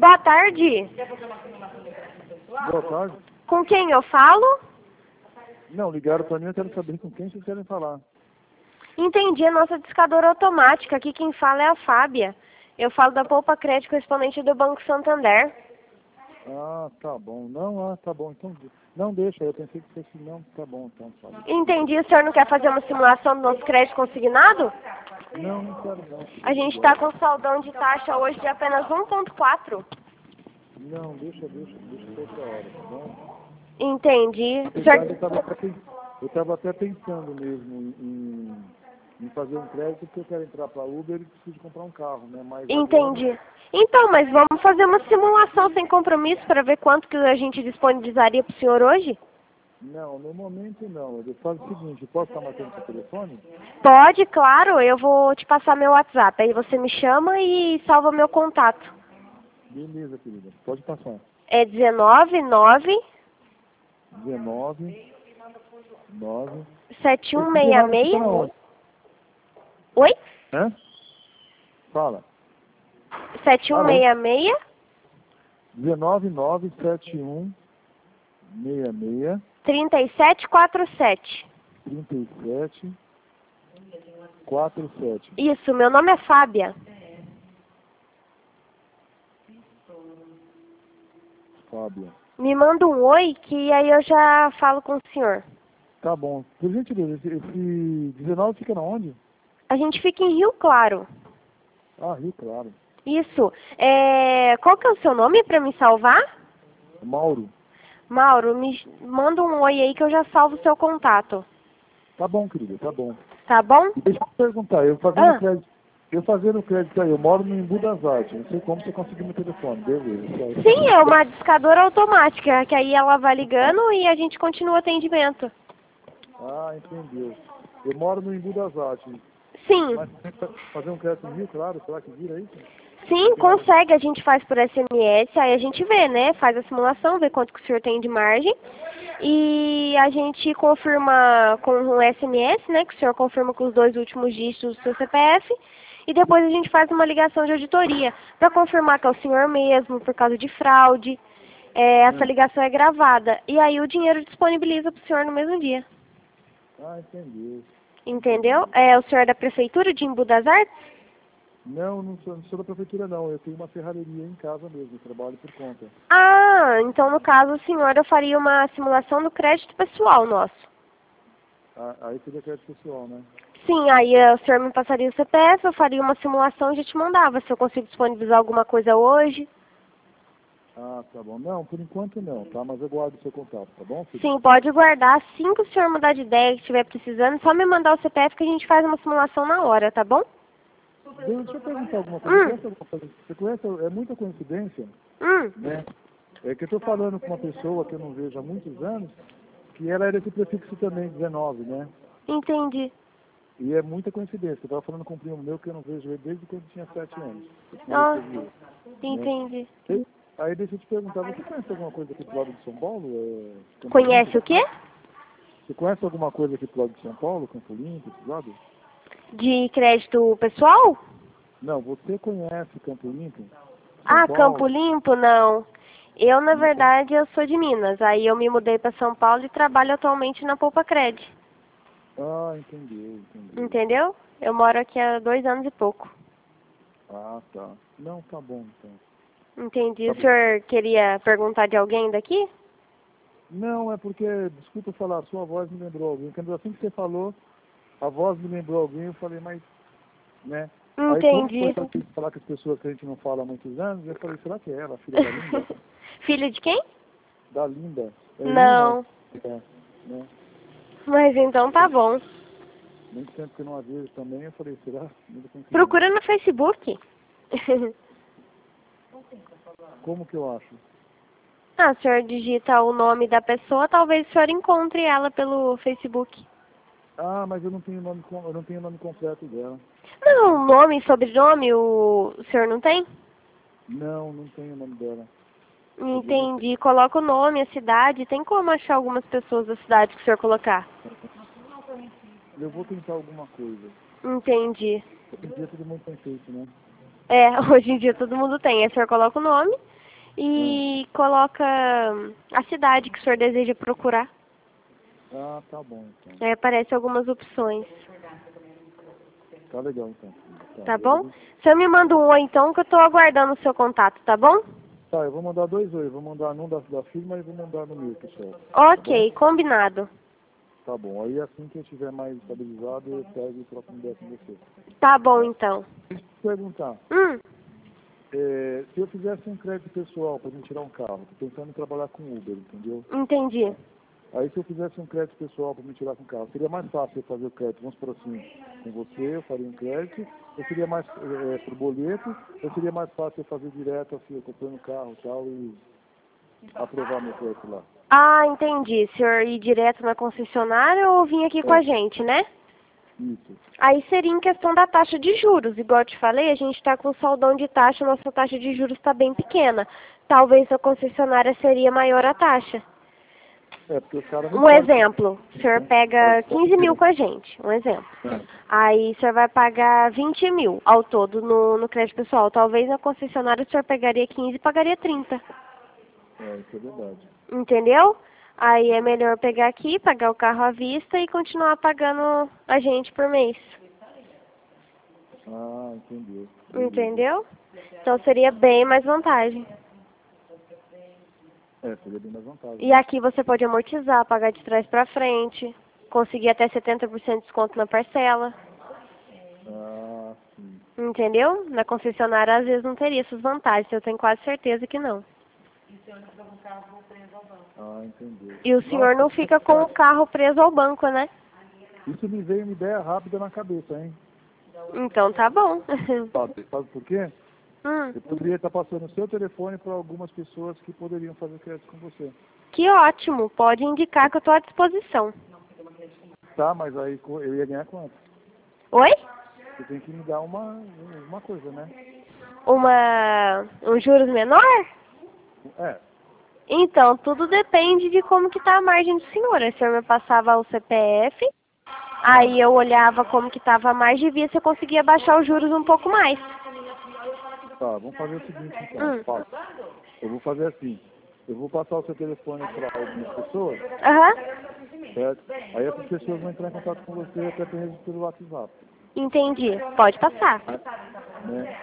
Boa tarde. Boa tarde. Com quem eu falo? Não, ligaram para mim, eu quero saber com quem vocês querem falar. Entendi, a nossa discadora automática. Aqui quem fala é a Fábia. Eu falo da Poupa Crédito, correspondente do Banco Santander. Ah, tá bom. Não, tá bom. Então, não deixa, eu pensei que fosse não, tá bom, então, sabe. Entendi, o senhor não quer fazer uma simulação do nosso crédito consignado? Não, não quero não. A gente está com saldão de taxa hoje de apenas 1,4. Não, deixa pra outra hora, tá bom? Entendi. Na O senhor... verdade, eu estava até pensando mesmo em fazer um crédito, porque eu quero entrar para Uber e preciso comprar um carro, né? Mas Entendi. agora... Então, mas vamos fazer uma simulação sem compromisso para ver quanto que a gente disponibilizaria para o senhor hoje? Não, no momento não. Eu faço o seguinte, eu posso estar marcando seu telefone? Pode, claro. Eu vou te passar meu WhatsApp. Aí você me chama e salva meu contato. Beleza, querida. Pode passar. É 199 19 9 7166. Oi? Hã? Fala. 7166 19971 66 3747. 37 47. Isso, meu nome é Fábia. Fábia. Me manda um oi que aí eu já falo com o senhor. Tá bom. Por gentileza, esse 19 fica na onde? A gente fica em Rio Claro. Ah, Rio Claro. Isso. Qual que é o seu nome para me salvar? Mauro. Mauro, me manda um oi aí que eu já salvo o seu contato. Tá bom, querida, tá bom. Tá bom? E deixa eu te perguntar, eu fazendo crédito aí, eu moro no Embu das Artes, não sei como você conseguiu meu telefone, beleza. Sim, é uma discadora automática, que aí ela vai ligando e a gente continua o atendimento. Ah, entendeu. Eu moro no Embu das Artes. Sim. Mas tem que fazer um crédito em Rio, claro, será que vira isso? Sim, consegue, a gente faz por SMS, aí a gente vê, né? Faz a simulação, vê quanto que o senhor tem de margem. E a gente confirma com um SMS, né? Que o senhor confirma com os 2 últimos dígitos do seu CPF. E depois a gente faz uma ligação de auditoria para confirmar que é o senhor mesmo, por causa de fraude. Essa ligação é gravada. E aí o dinheiro disponibiliza para o senhor no mesmo dia. Ah, entendeu. Entendeu? O senhor é da Prefeitura de Embu das Artes? Não, não sou da prefeitura não, eu tenho uma ferraria em casa mesmo, eu trabalho por conta. Ah, então no caso, senhor, eu faria uma simulação do crédito pessoal nosso. Ah, aí seria crédito pessoal, né? Sim, aí o senhor me passaria o CPF, eu faria uma simulação e já te mandava, se eu consigo disponibilizar alguma coisa hoje. Ah, tá bom. Não, por enquanto não, tá? Mas eu guardo o seu contato, tá bom, filho? Sim, pode guardar. Assim que o senhor mudar de ideia, que estiver precisando, só me mandar o CPF que a gente faz uma simulação na hora, tá bom? Deixa eu perguntar alguma coisa. Você conhece alguma coisa? Você conhece, é muita coincidência, né? É que eu estou falando com uma pessoa que eu não vejo há muitos anos, que ela era esse prefixo também, 19, né? Entendi. E é muita coincidência. Eu estava falando com um primo meu que eu não vejo ele desde quando tinha 7 anos. Entendi. Né? Aí deixa eu te perguntar, você conhece alguma coisa aqui pro lado de São Paulo? Conhece o quê? Você conhece alguma coisa aqui pro lado de São Paulo, Campo Limpo, esse lado? De crédito pessoal? Não, você conhece Campo Limpo? Campo Limpo, não. Eu, na verdade, eu sou de Minas. Aí eu me mudei para São Paulo e trabalho atualmente na Poupa Crédito. Ah, entendi. Entendeu? Eu moro aqui há 2 anos e pouco. Ah, tá. Não, tá bom, então. Entendi. Tá O senhor queria perguntar de alguém daqui? Não, é porque, desculpa falar, a sua voz me lembrou alguém. Quando assim que você falou, a voz me lembrou alguém, eu falei, mas, né? Entendi. Aí, como foi falar com as pessoas que a gente não fala há muitos anos, eu falei, será que é ela, a filha da Linda? Filha de quem? Da Linda. Não. Né? Mas então tá bom. Muito tempo que eu não a vejo também, eu falei, será? Procura no Facebook. Como que eu acho? O senhor digita o nome da pessoa, talvez o senhor encontre ela pelo Facebook. Ah, mas eu não tenho o nome completo dela. Não, nome e sobrenome o senhor não tem? Não, não tenho o nome dela. Entendi. Coloca o nome, a cidade. Tem como achar algumas pessoas da cidade que o senhor colocar? Eu vou tentar alguma coisa. Entendi. Hoje em dia todo mundo tem feito, né? Hoje em dia todo mundo tem. Aí o senhor coloca o nome e coloca a cidade que o senhor deseja procurar. Ah, tá bom, então. Aí aparecem algumas opções. Tá legal, então. Tá bom? Você me manda um oi, então, que eu tô aguardando o seu contato, tá bom? Tá, eu vou mandar 2 oi. Vou mandar num da firma e vou mandar no meu, pessoal. Ok, tá combinado. Tá bom. Aí assim que eu estiver mais estabilizado, eu pego e troco uma ideia com você. Tá bom, então. Deixa eu te perguntar. Se eu fizesse um crédito pessoal para me tirar um carro, tô pensando em trabalhar com Uber, entendeu? Entendi. Aí se eu fizesse um crédito pessoal para me tirar com o carro, seria mais fácil eu fazer o crédito, vamos por assim, com você, eu faria um crédito, ou seria mais por boleto, ou seria mais fácil eu fazer direto assim, eu comprando um carro e tal, e aprovar meu crédito lá? Ah, entendi. O senhor ir direto na concessionária ou vir aqui com a gente, né? Isso. Aí seria em questão da taxa de juros. Igual eu te falei, a gente está com saldão de taxa, nossa taxa de juros está bem pequena. Talvez a concessionária seria maior a taxa. Porque os caras não Um exemplo, o senhor pega 15 mil mil. com a gente, um exemplo. Aí o senhor vai pagar 20 mil ao todo no crédito pessoal. Talvez na concessionária o senhor pegaria 15 e pagaria 30. Isso é verdade. Entendeu? Aí é melhor pegar aqui, pagar o carro à vista e continuar pagando a gente por mês. Ah, entendeu. Entendeu? Então seria bem mais vantagem. Seria bem mais vantagem. E aqui você pode amortizar, pagar de trás para frente, conseguir até 70% de desconto na parcela. Ah, sim. Entendeu? Na concessionária às vezes não teria essas vantagens, eu tenho quase certeza que não. Ah, entendeu. E o senhor não fica com o carro preso ao banco, né? Isso me veio uma ideia rápida na cabeça, hein? Então tá bom. Sabe por quê? Eu poderia estar passando o seu telefone para algumas pessoas que poderiam fazer crédito com você. Que ótimo, pode indicar que eu estou à disposição. Tá, mas aí eu ia ganhar quanto? Oi? Você tem que me dar uma coisa, né? Um juros menor? É. Então, tudo depende de como que tá a margem do senhor. Aí o senhor me passava o CPF, aí eu olhava como que estava a margem e via se eu conseguia baixar os juros um pouco mais. Tá, vamos fazer o seguinte então. Eu vou fazer assim. Eu vou passar o seu telefone para algumas pessoas. Certo? Aí essas pessoas vão entrar em contato com você até pelo WhatsApp. Entendi. Pode passar. Né?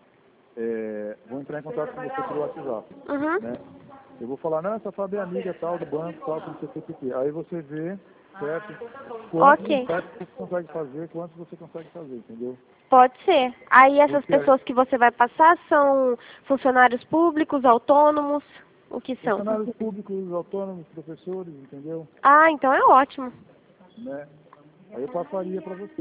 Vou entrar em contato com você pelo WhatsApp. Né? Eu vou falar, não, essa Fábio é amiga tal do banco, tal, do CPP. Aí você vê, certo? Quantos você consegue fazer, quantos você consegue fazer, entendeu? Pode ser. Aí essas pessoas que você vai passar são funcionários públicos, autônomos, o que são? Funcionários públicos, autônomos, professores, entendeu? Ah, então é ótimo. Né? Aí eu passaria para você,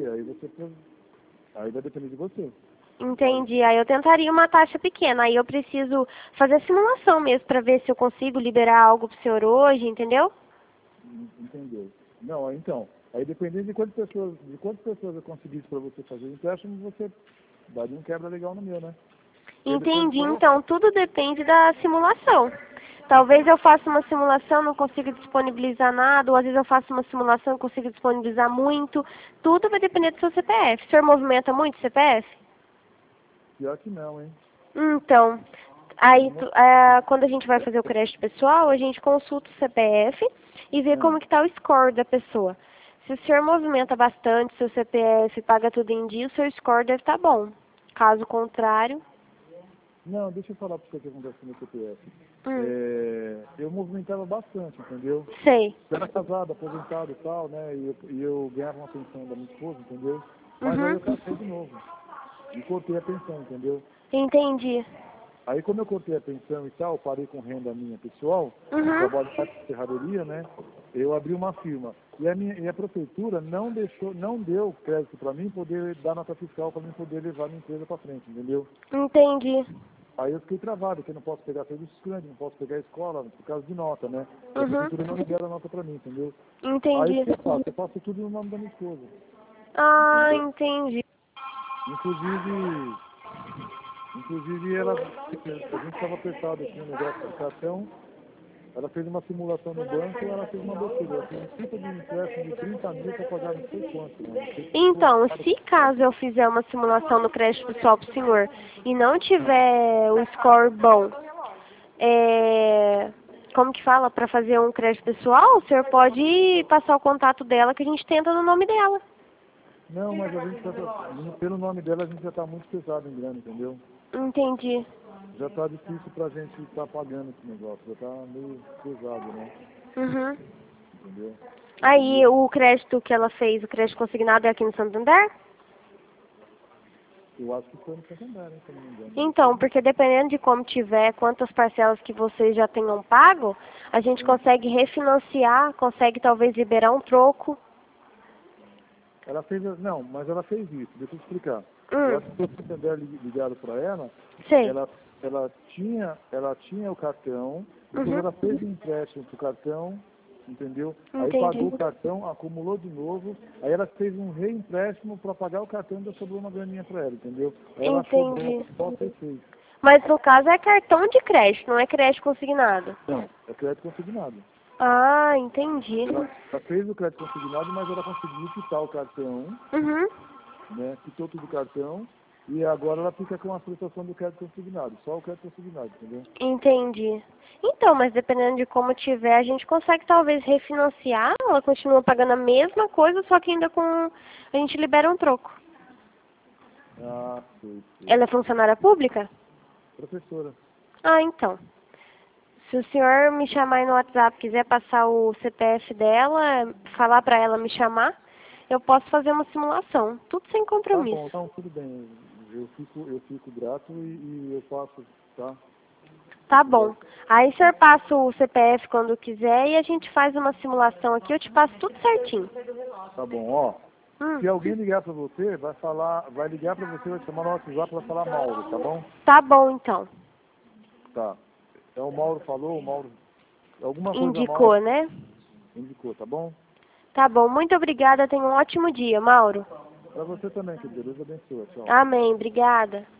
aí vai depender de você. Entendi. Aí eu tentaria uma taxa pequena. Aí eu preciso fazer simulação mesmo para ver se eu consigo liberar algo pro senhor hoje, entendeu? Entendeu. Não, então, aí dependendo de quantas pessoas eu conseguisse para você fazer o empréstimo, você daria um quebra legal no meu, né? Entendi. Então, tudo depende da simulação. Talvez eu faça uma simulação, não consiga disponibilizar nada, ou às vezes eu faço uma simulação e consigo disponibilizar muito. Tudo vai depender do seu CPF. O senhor movimenta muito CPF? Pior que não, hein? Então, aí quando a gente vai fazer o crédito pessoal, a gente consulta o CPF e vê como que está o score da pessoa. Se o senhor movimenta bastante, seu CPF paga tudo em dia, o seu score deve estar bom. Caso contrário... Não, deixa eu falar para você o que acontece com o meu CPF. Eu movimentava bastante, entendeu? Sei. Eu era casado, aposentado e tal, né? E eu ganhava uma pensão da minha esposa, entendeu? Mas aí eu casei de novo. E cortei a pensão, entendeu? Entendi. Aí como eu cortei a pensão e tal, parei com renda minha pessoal, trabalho em serraderia, né? Eu abri uma firma. E a prefeitura não deu crédito para mim poder dar nota fiscal para mim poder levar a minha empresa para frente, entendeu? Entendi. Aí eu fiquei travado, porque eu não posso pegar serviços grandes, não posso pegar escola, por causa de nota, né? A prefeitura não libera nota para mim, entendeu? Entendi. Aí o que eu faço? Eu faço tudo no nome da minha esposa. Ah, entendi. Inclusive a gente estava apertado aqui no negócio de cartão, ela fez uma simulação no banco e ela fez uma besteira. Ela fez um tipo de empréstimo de 30 mil para pagar não sei quanto, mano. Então, se caso eu fizer uma simulação do crédito pessoal pro senhor e não tiver o score bom, como que fala, para fazer um crédito pessoal, o senhor pode passar o contato dela que a gente tenta no nome dela. Não, mas a gente pelo nome dela a gente já está muito pesado em grana, entendeu? Entendi. Já está difícil pra gente estar pagando esse negócio, já está meio pesado, né? Uhum. Entendeu? Aí o crédito que ela fez, o crédito consignado é aqui no Santander? Eu acho que foi no Santander, né, se eu não me engano. Então, porque dependendo de como tiver, quantas parcelas que vocês já tenham pago, a gente consegue refinanciar, consegue talvez liberar um troco. Ela fez, não, mas ela fez isso, deixa eu explicar. Eu acho que o Santander ligado para ela, Sei. ela tinha o cartão, depois ela fez um empréstimo pro cartão, entendeu? Entendi. Aí pagou o cartão, acumulou de novo, aí ela fez um reempréstimo para pagar o cartão e ainda sobrou uma graninha para ela, entendeu? Aí ela Entendi. só fez. Mas no caso é cartão de crédito, não é crédito consignado. Não, é crédito consignado. Ah, entendi. Ela fez o crédito consignado, mas ela conseguiu quitar o cartão, né? Quitou tudo o cartão, e agora ela fica com a prestação do crédito consignado, só o crédito consignado, entendeu? Entendi. Então, mas dependendo de como tiver, a gente consegue talvez refinanciar, ela continua pagando a mesma coisa, só que ainda com... a gente libera um troco. Ah, sei. Ela é funcionária pública? Professora. Ah, então. Se o senhor me chamar aí no WhatsApp, quiser passar o CPF dela, falar pra ela me chamar, eu posso fazer uma simulação. Tudo sem compromisso. Tá bom, então tudo bem. Eu fico grato e eu faço, tá? Tá bom. Aí o senhor passa o CPF quando quiser e a gente faz uma simulação aqui, eu te passo tudo certinho. Tá bom, ó. Se alguém ligar pra você, vai ligar pra você, vai chamar no WhatsApp pra falar Mauro, tá bom? Tá bom, então. Tá. Então o Mauro falou, alguma coisa Indicou, Mauro né? indicou, tá bom? Tá bom. Muito obrigada. Tenha um ótimo dia, Mauro. Pra você também, que Deus abençoe. Tchau. Amém. Obrigada.